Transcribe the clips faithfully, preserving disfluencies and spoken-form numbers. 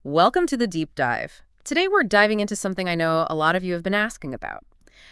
Welcome to the deep dive. Today we're diving into something I know a lot of you have been asking about.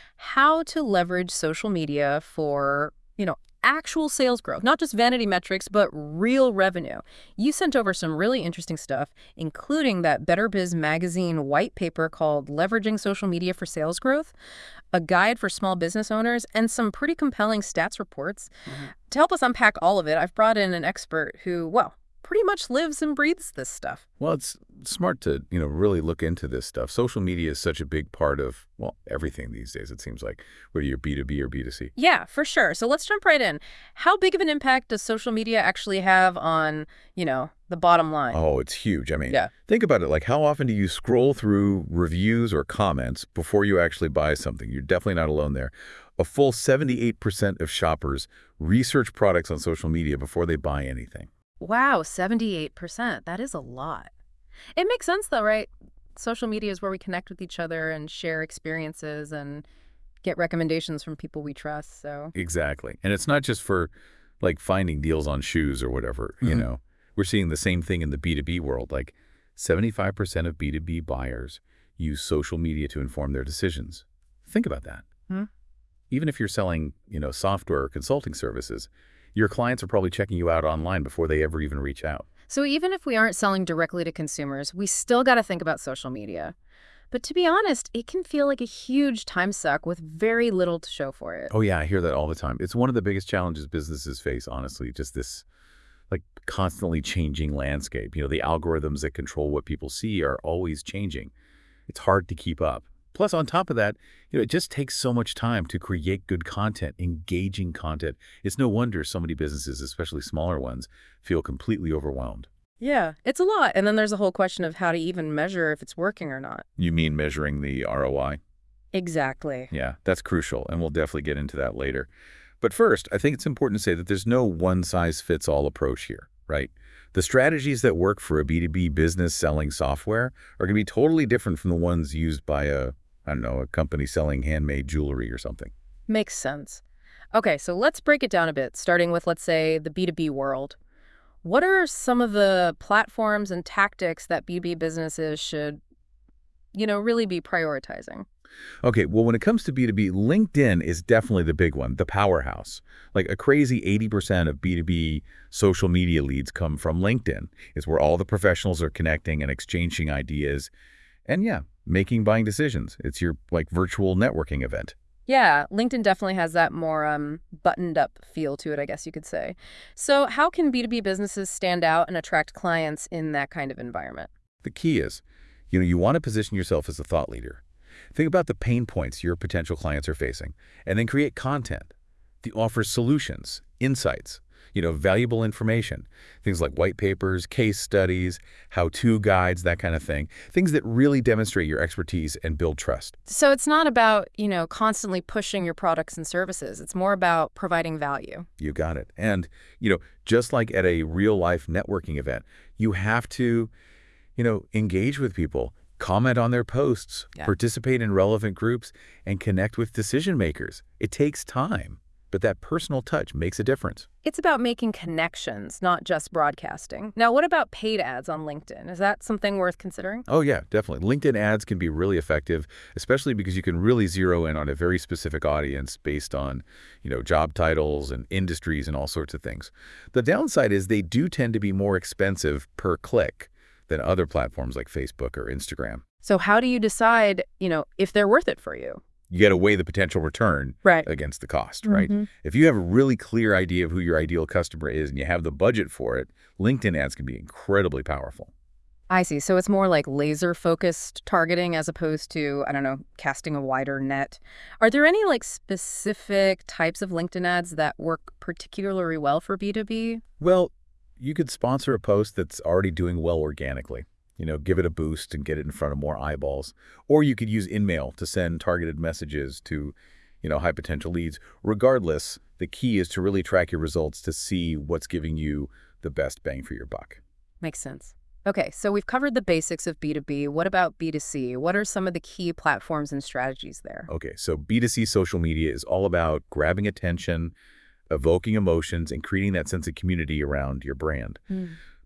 How to leverage social media for, you know, actual sales growth, not just vanity metrics, but real revenue. You sent over some really interesting stuff, including that Better Biz Magazine white paper called Leveraging Social Media for Sales Growth, a guide for small business owners, and some pretty compelling stats reports. Mhm. To help us unpack all of it, I've brought in an expert who, well, pretty much lives and breathes this stuff. Well, it's smart to, you know, really look into this stuff. Social media is such a big part of, well, everything these days, it seems like, whether you're B two B or B two C. Yeah, for sure. So let's jump right in. How big of an impact does social media actually have on, you know, the bottom line? Oh, it's huge. I mean, Yeah. think about it. Like, how often do you scroll through reviews or comments before you actually buy something? You're definitely not alone there. A full seventy-eight percent of shoppers research products on social media before they buy anything. Wow, seventy-eight percent. That is a lot. It makes sense though, right? Social media is where we connect with each other and share experiences and get recommendations from people we trust. So, Exactly. And it's not just for, like, finding deals on shoes or whatever, you Mhm. know. We're seeing the same thing in the B two B world. Like, seventy-five percent of B two B buyers use social media to inform their decisions. Think about that. Hmm. Even if you're selling, you know, software or consulting services, your clients are probably checking you out online before they ever even reach out. So even if we aren't selling directly to consumers, we still got to think about social media. But to be honest, it can feel like a huge time suck with very little to show for it. Oh, yeah, I hear that all the time. It's one of the biggest challenges businesses face, honestly, just this, like, constantly changing landscape. You know, the algorithms that control what people see are always changing. It's hard to keep up. Plus, on top of that, you know, it just takes so much time to create good content, engaging content. It's no wonder so many businesses, especially smaller ones, feel completely overwhelmed. Yeah, it's a lot. And then there's a whole question of how to even measure if it's working or not. You mean measuring the R O I? Exactly. Yeah, that's crucial, and we'll definitely get into that later. But first, I think it's important to say that there's no one-size-fits-all approach here, right? The strategies that work for a B two B business selling software are going to be totally different from the ones used by a, I don't know, a company selling handmade jewelry or something. Makes sense. Okay, so let's break it down a bit, starting with, let's say, the B two B world. What are some of the platforms and tactics that B two B businesses should, you know, really be prioritizing? Okay, well, when it comes to B two B, LinkedIn is definitely the big one, the powerhouse. Like, a crazy eighty percent of B two B social media leads come from LinkedIn. It's where all the professionals are connecting and exchanging ideas and, yeah, making buying decisions. It's your, like, virtual networking event. Yeah, LinkedIn definitely has that more um, buttoned up feel to it, I guess you could say. So how can B two B businesses stand out and attract clients in that kind of environment? The key is, you know, you want to position yourself as a thought leader. Think about the pain points your potential clients are facing, and then create content that offers solutions, insights, you know, valuable information, things like white papers, case studies, how-to guides, that kind of thing, things that really demonstrate your expertise and build trust. So it's not about, you know, constantly pushing your products and services. It's more about providing value. You got it. And, you know, just like at a real-life networking event, you have to, you know, engage with people, comment on their posts, Yeah. participate in relevant groups, and connect with decision makers. It takes time, but that personal touch makes a difference. It's about making connections, not just broadcasting. Now, what about paid ads on LinkedIn? Is that something worth considering? Oh, yeah, definitely. LinkedIn ads can be really effective, especially because you can really zero in on a very specific audience based on, you know, job titles and industries and all sorts of things. The downside is they do tend to be more expensive per click than other platforms like Facebook or Instagram. So how do you decide, you know, if they're worth it for you? You got to weigh the potential return Right. against the cost, right? Mhm. If you have a really clear idea of who your ideal customer is and you have the budget for it, LinkedIn ads can be incredibly powerful. I see. So it's more like laser-focused targeting as opposed to, I don't know, casting a wider net. Are there any like specific types of LinkedIn ads that work particularly well for B two B? Well, you could sponsor a post that's already doing well organically. You know, give it a boost and get it in front of more eyeballs. Or you could use InMail to send targeted messages to, you know, high potential leads. Regardless, the key is to really track your results to see what's giving you the best bang for your buck. Makes sense. Okay, so we've covered the basics of B two B. What about B two C? What are some of the key platforms and strategies there? Okay, so B two C social media is all about grabbing attention, evoking emotions, and creating that sense of community around your brand. Mm.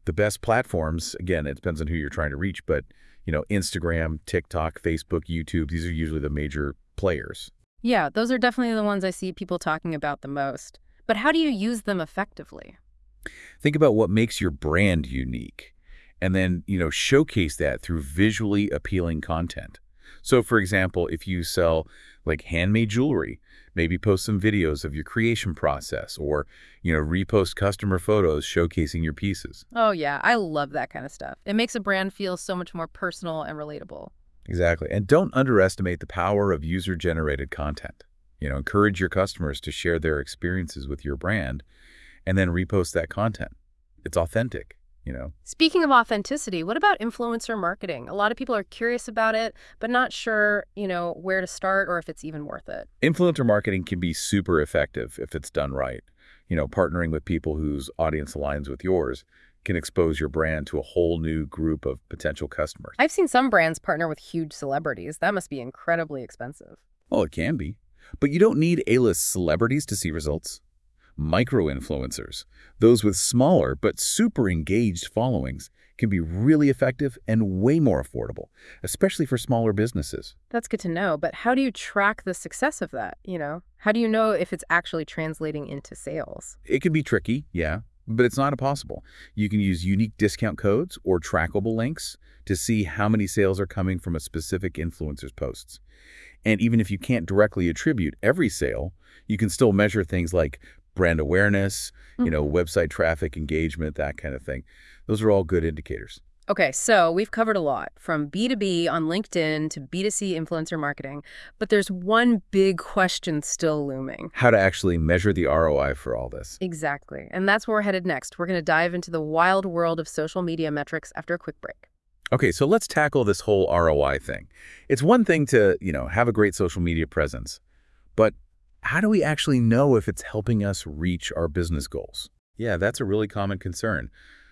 The best platforms, again, it depends on who you're trying to reach, but you know, Instagram, TikTok, Facebook, YouTube, these are usually the major players. Yeah, those are definitely the ones I see people talking about the most. But how do you use them effectively? Think about what makes your brand unique, and then, you know, showcase that through visually appealing content. So, for example, if you sell like handmade jewelry, maybe post some videos of your creation process or, you know, repost customer photos showcasing your pieces. Oh, yeah, I love that kind of stuff. It makes a brand feel so much more personal and relatable. Exactly. And don't underestimate the power of user-generated content. You know, encourage your customers to share their experiences with your brand and then repost that content. It's authentic, you know. Speaking of authenticity, what about influencer marketing? A lot of people are curious about it, but not sure, you know, where to start or if it's even worth it. Influencer marketing can be super effective if it's done right. You know, partnering with people whose audience aligns with yours can expose your brand to a whole new group of potential customers. I've seen some brands partner with huge celebrities. That must be incredibly expensive. Well, it can be. But you don't need A-list celebrities to see results. Micro-influencers, those with smaller but super engaged followings, can be really effective and way more affordable, especially for smaller businesses. That's good to know, but how do you track the success of that, you know? How do you know if it's actually translating into sales? It can be tricky, yeah, but it's not impossible. You can use unique discount codes or trackable links to see how many sales are coming from a specific influencer's posts. And even if you can't directly attribute every sale, you can still measure things like brand awareness, you know, website traffic, engagement, that kind of thing. Those are all good indicators. Okay, so we've covered a lot, from B two B on LinkedIn to B two C influencer marketing, but there's one big question still looming. How to actually measure the R O I for all this. Exactly, and that's where we're headed next. We're going to dive into the wild world of social media metrics after a quick break. Okay, so let's tackle this whole R O I thing. It's one thing to, you know, have a great social media presence, but how do we actually know if it's helping us reach our business goals? Yeah, that's a really common concern.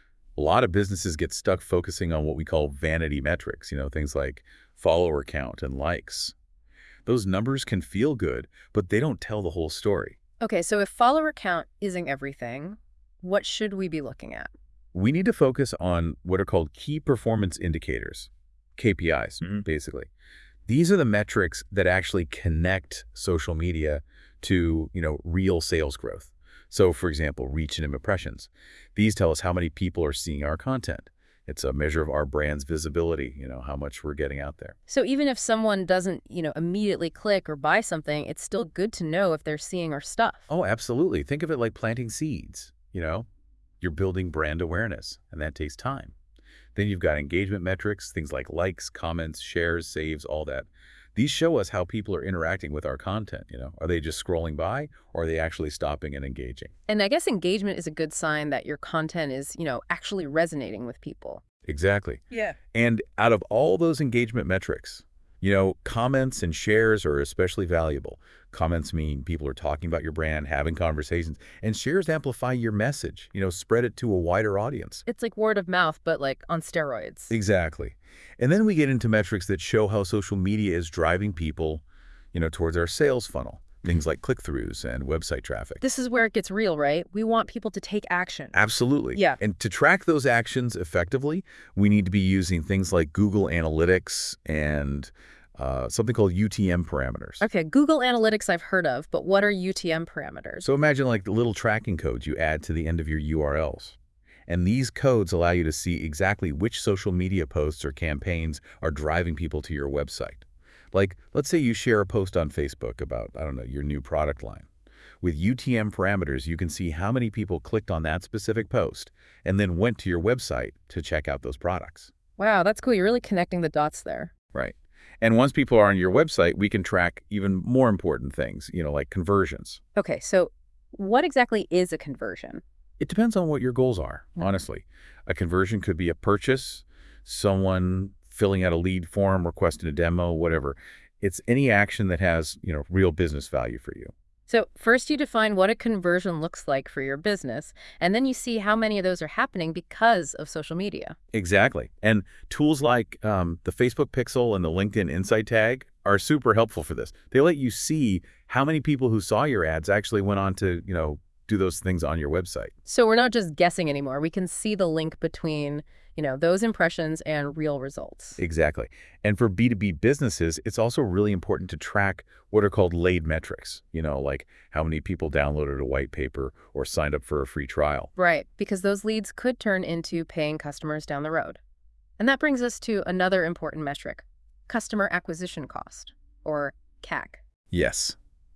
A lot of businesses get stuck focusing on what we call vanity metrics, you know, things like follower count and likes. Those numbers can feel good, but they don't tell the whole story. Okay, so if follower count isn't everything, what should we be looking at? We need to focus on what are called key performance indicators, K P Is, mm-hmm. basically. These are the metrics that actually connect social media to, you know, real sales growth. So, for example, reach and impressions. These tell us how many people are seeing our content. It's a measure of our brand's visibility, you know, how much we're getting out there. So even if someone doesn't, you know, immediately click or buy something, it's still good to know if they're seeing our stuff. Oh, absolutely. Think of it like planting seeds, you know. You're building brand awareness, and that takes time. Then you've got engagement metrics, things like likes, comments, shares, saves, all that. These show us how people are interacting with our content, you know. Are they just scrolling by, or are they actually stopping and engaging? And I guess engagement is a good sign that your content is, you know, actually resonating with people. Exactly. Yeah. And out of all those engagement metrics, you know, comments and shares are especially valuable. Comments mean people are talking about your brand, having conversations, and shares amplify your message, you know, spread it to a wider audience. It's like word of mouth, but like on steroids. Exactly. And then we get into metrics that show how social media is driving people, you know, towards our sales funnel. Things like click-throughs and website traffic. This is where it gets real, right? We want people to take action. Absolutely. Yeah. And to track those actions effectively, we need to be using things like Google Analytics and uh, something called U T M parameters. Okay, Google Analytics I've heard of, but what are U T M parameters? So imagine like the little tracking codes you add to the end of your U R Ls. And these codes allow you to see exactly which social media posts or campaigns are driving people to your website. Like, let's say you share a post on Facebook about, I don't know, your new product line. With U T M parameters, you can see how many people clicked on that specific post and then went to your website to check out those products. Wow, that's cool. You're really connecting the dots there. Right. And once people are on your website, we can track even more important things, you know, like conversions. Okay, so what exactly is a conversion? It depends on what your goals are, mm-hmm. honestly. A conversion could be a purchase, someone filling out a lead form, requesting a demo, whatever. It's any action that has, you know, real business value for you. So first you define what a conversion looks like for your business, and then you see how many of those are happening because of social media. Exactly. And tools like um, the Facebook Pixel and the LinkedIn Insight tag are super helpful for this. They let you see how many people who saw your ads actually went on to, you know, do those things on your website. So we're not just guessing anymore. We can see the link between, you know, those impressions and real results. Exactly. And for B two B businesses, it's also really important to track what are called laid metrics, you know, like how many people downloaded a white paper or signed up for a free trial. Right, because those leads could turn into paying customers down the road. And that brings us to another important metric, customer acquisition cost, or C A C. Yes.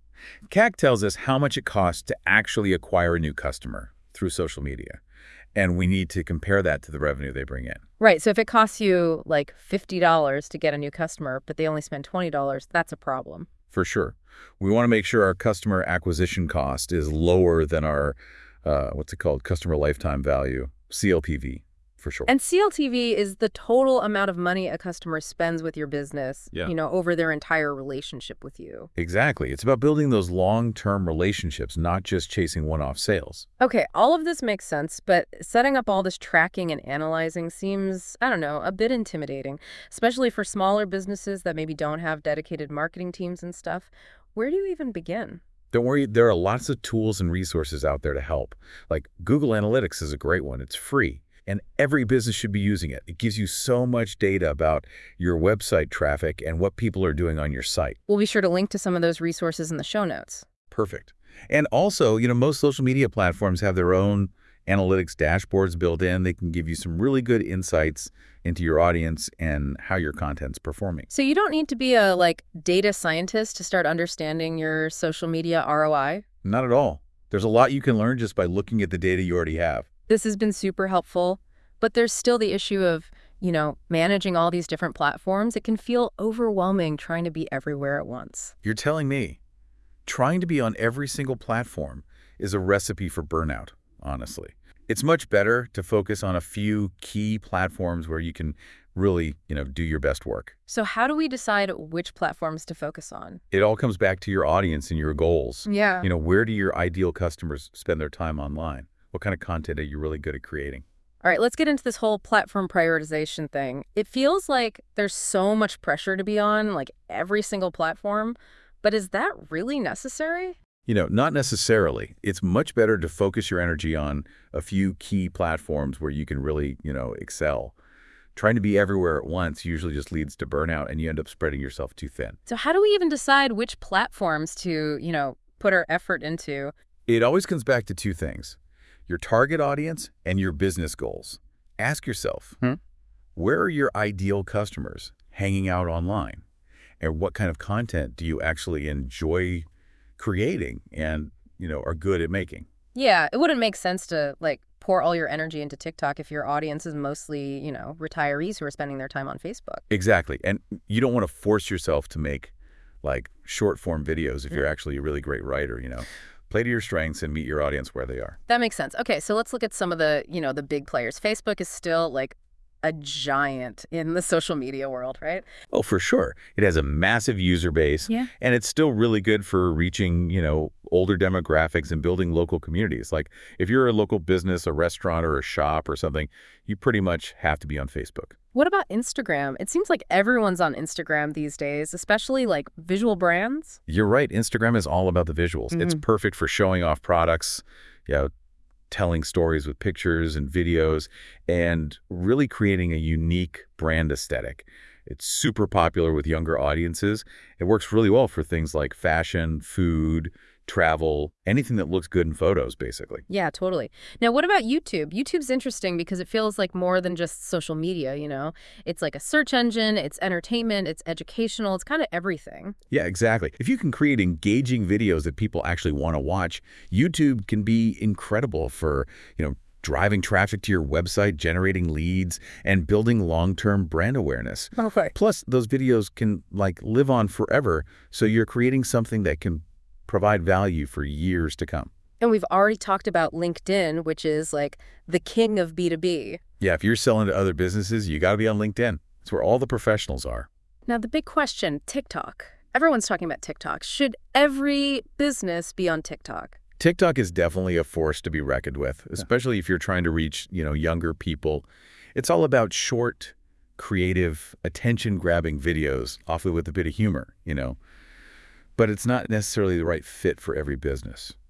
C A C tells us how much it costs to actually acquire a new customer through social media. And we need to compare that to the revenue they bring in. Right, so if it costs you like fifty dollars to get a new customer, but they only spend twenty dollars, that's a problem. For sure. We want to make sure our customer acquisition cost is lower than our, uh, what's it called, customer lifetime value, C L T V, for sure. And C L T V is the total amount of money a customer spends with your business, Yeah. you know, over their entire relationship with you. Exactly. It's about building those long-term relationships, not just chasing one-off sales. Okay, all of this makes sense, but setting up all this tracking and analyzing seems, I don't know, a bit intimidating, especially for smaller businesses that maybe don't have dedicated marketing teams and stuff. Where do you even begin? Don't worry, there are lots of tools and resources out there to help. Like Google Analytics is a great one. It's free, and every business should be using it. It gives you so much data about your website traffic and what people are doing on your site. We'll be sure to link to some of those resources in the show notes. Perfect. And also, you know, most social media platforms have their own analytics dashboards built in. They can give you some really good insights into your audience and how your content's performing. So you don't need to be a, like, data scientist to start understanding your social media R O I? Not at all. There's a lot you can learn just by looking at the data you already have. This has been super helpful, but there's still the issue of, you know, managing all these different platforms. It can feel overwhelming trying to be everywhere at once. You're telling me trying to be on every single platform is a recipe for burnout, honestly. It's much better to focus on a few key platforms where you can really, you know, do your best work. So how do we decide which platforms to focus on? It all comes back to your audience and your goals. Yeah. You know, where do your ideal customers spend their time online? What kind of content are you really good at creating? All right, let's get into this whole platform prioritization thing. It feels like there's so much pressure to be on, like, every single platform, but is that really necessary? You know, not necessarily. It's much better to focus your energy on a few key platforms where you can really, you know, excel. Trying to be everywhere at once usually just leads to burnout, and you end up spreading yourself too thin. So how do we even decide which platforms to, you know, put our effort into? It always comes back to two things: your target audience and your business goals. Ask yourself, Hmm? where are your ideal customers hanging out online? And what kind of content do you actually enjoy creating and, you know, are good at making? Yeah, it wouldn't make sense to, like, pour all your energy into TikTok if your audience is mostly, you know, retirees who are spending their time on Facebook. Exactly. And you don't want to force yourself to make, like, short-form videos if you're actually a really great writer, you know. Play to your strengths and meet your audience where they are. That makes sense. Okay, so let's look at some of the, you know, the big players. Facebook is still, like, a giant in the social media world, right? Oh, for sure. It has a massive user base, Yeah. and it's still really good for reaching, you know, older demographics and building local communities. Like, if you're a local business, a restaurant or a shop or something, you pretty much have to be on Facebook. What about Instagram? It seems like everyone's on Instagram these days, especially, like, visual brands. You're right. Instagram is all about the visuals. It's Mhm. perfect for showing off products, you know, telling stories with pictures and videos, and really creating a unique brand aesthetic. It's super popular with younger audiences. It works really well for things like fashion, food, travel, anything that looks good in photos, basically. Yeah, totally. Now, what about YouTube? YouTube's interesting because it feels like more than just social media, you know? It's like a search engine, it's entertainment, it's educational, it's kind of everything. Yeah, exactly. If you can create engaging videos that people actually want to watch, YouTube can be incredible for, you know, driving traffic to your website, generating leads, and building long-term brand awareness. Okay. Plus, those videos can, like, live on forever, so you're creating something that can provide value for years to come. And we've already talked about LinkedIn, which is like the king of B two B. Yeah, if you're selling to other businesses, you got to be on LinkedIn. It's where all the professionals are. Now, the big question, TikTok. Everyone's talking about TikTok. Should every business be on TikTok? TikTok is definitely a force to be reckoned with, especially if you're trying to reach, you know, younger people. It's all about short, creative, attention-grabbing videos, often with a bit of humor, you know. But it's not necessarily the right fit for every business.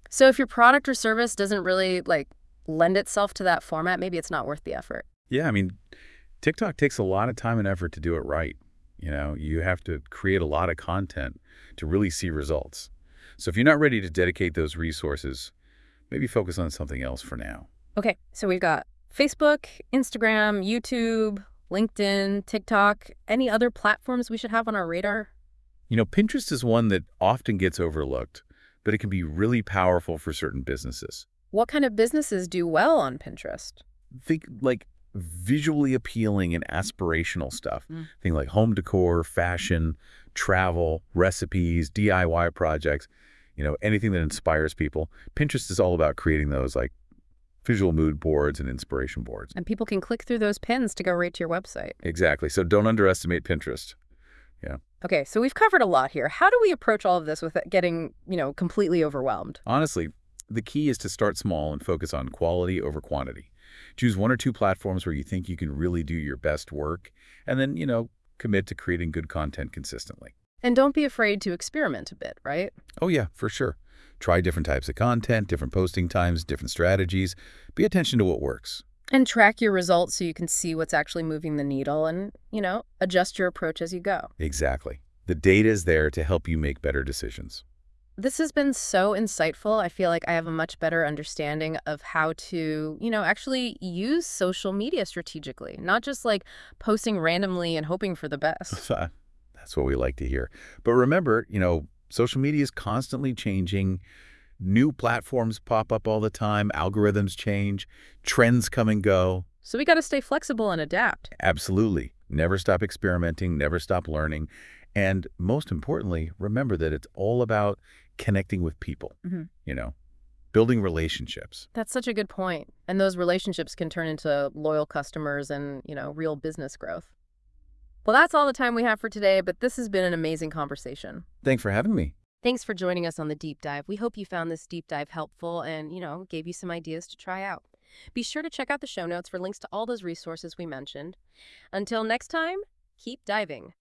So if your product or service doesn't really like lend itself to that format, maybe it's not worth the effort. Yeah, I mean, TikTok takes a lot of time and effort to do it right. You know, you have to create a lot of content to really see results. So if you're not ready to dedicate those resources, maybe focus on something else for now. Okay, so we've got Facebook, Instagram, YouTube, LinkedIn, TikTok. Any other platforms we should have on our radar? You know, Pinterest is one that often gets overlooked, but it can be really powerful for certain businesses. What kind of businesses do well on Pinterest? Think like visually appealing and aspirational stuff. Mm. Things like home decor, fashion, travel, recipes, D I Y projects, you know, anything that inspires people. Pinterest is all about creating those like visual mood boards and inspiration boards. And people can click through those pins to go right to your website. Exactly. So don't underestimate Pinterest. Yeah. Okay, so we've covered a lot here. How do we approach all of this without getting, you know, completely overwhelmed? Honestly, the key is to start small and focus on quality over quantity. Choose one or two platforms where you think you can really do your best work, and then, you know, commit to creating good content consistently. And don't be afraid to experiment a bit, right? Oh yeah, for sure. Try different types of content, different posting times, different strategies. Pay attention to what works. And track your results so you can see what's actually moving the needle and, you know, adjust your approach as you go. Exactly. The data is there to help you make better decisions. This has been so insightful. I feel like I have a much better understanding of how to, you know, actually use social media strategically, not just like posting randomly and hoping for the best. That's what we like to hear. But remember, you know, social media is constantly changing. New platforms pop up all the time. Algorithms change. Trends come and go. So we got to stay flexible and adapt. Absolutely. Never stop experimenting. Never stop learning. And most importantly, remember that it's all about connecting with people, Mm-hmm. you know, building relationships. That's such a good point. And those relationships can turn into loyal customers and, you know, real business growth. Well, that's all the time we have for today, but this has been an amazing conversation. Thanks for having me. Thanks for joining us on the deep dive. We hope you found this deep dive helpful and, you know, gave you some ideas to try out. Be sure to check out the show notes for links to all those resources we mentioned. Until next time, keep diving.